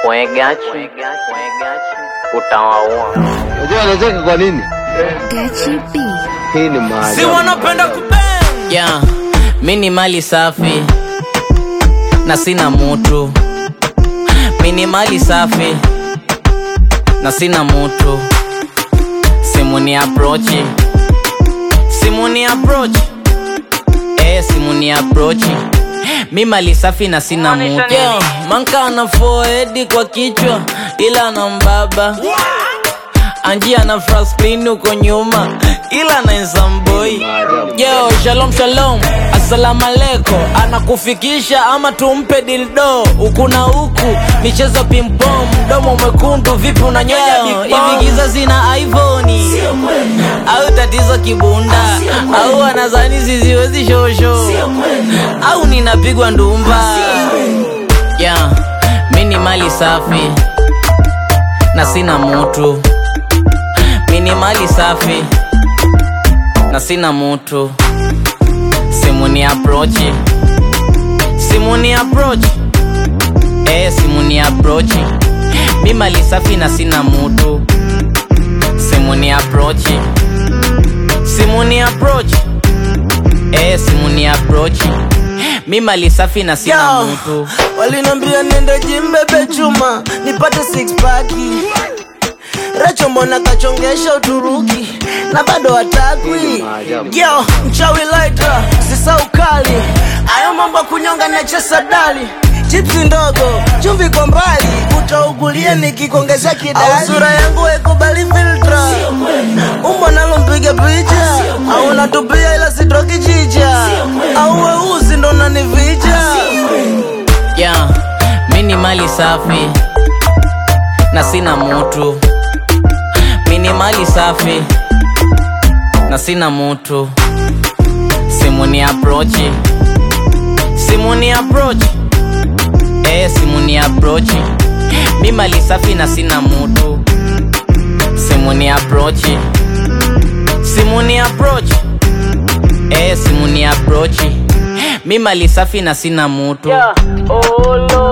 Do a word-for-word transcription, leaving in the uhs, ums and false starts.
Gachi utawaua. Unajua anacheka kwa nini? Gachi B. Hii ni maajabu. Si wanapenda kubang. Yeah, mimi ni mali safi na sina mutu. Mimi ni mali safi na sina mutu. Simu ni approach. Simu ni approach. Eh, simu ni approach. Mi mali safi na sina mutu. Yo, manka ana forehead kwa kichwa ila na mbaba. Anji ana frasplin uko nyuma ila na insamboi. Yo, shalom shalom, assalamu alaikum. Anakufikisha ama tumpe dildo. Huku na huku, michezo pimpom. Mdomo mwekundu, vipi unanyonya big bomb. Hivi giza zina iPhone au tatizo kibunda au anazani ziziwezi shosho au ninapigwa ndumba. Yeah, mini mali safi na sina mutu. Mini mali safi na sina mutu. Simu ni approach. Simu ni approach. Eh, simu ni approach. Mi mali safi na sina mutu. Simu ni approach. Simu ni approach. Eh, simu ni approach. Mi mali safi na sina Yo, mutu. walinambia nende gym bebe chuma nipate six pack. Racho mbona kachongesha Uturuki na bado hatakwi. Yo, mchawi lighter, sisa ukali. Ayo mambo kunyonga na chesa dali. Chipsi ndogo, chumvi kwa mbali. Utaugulia nikikongeza kidali. Au sura yangu ekubali filtra. Umbo nalo mpige picha. Au natupia ila sitoki chicha. Au weusi ndo nanivija. Yeah, mini mali safi na sina mutu. Mini mali safi na sina mutu. Simu ni approach. Simu ni approach. Eh, simu ni approach. Mi mali safi na sina mutu. Simu ni approach. Simu ni approach. Eh, simu ni approach. Mi mali safi na sina mutu. Yeah. Oh,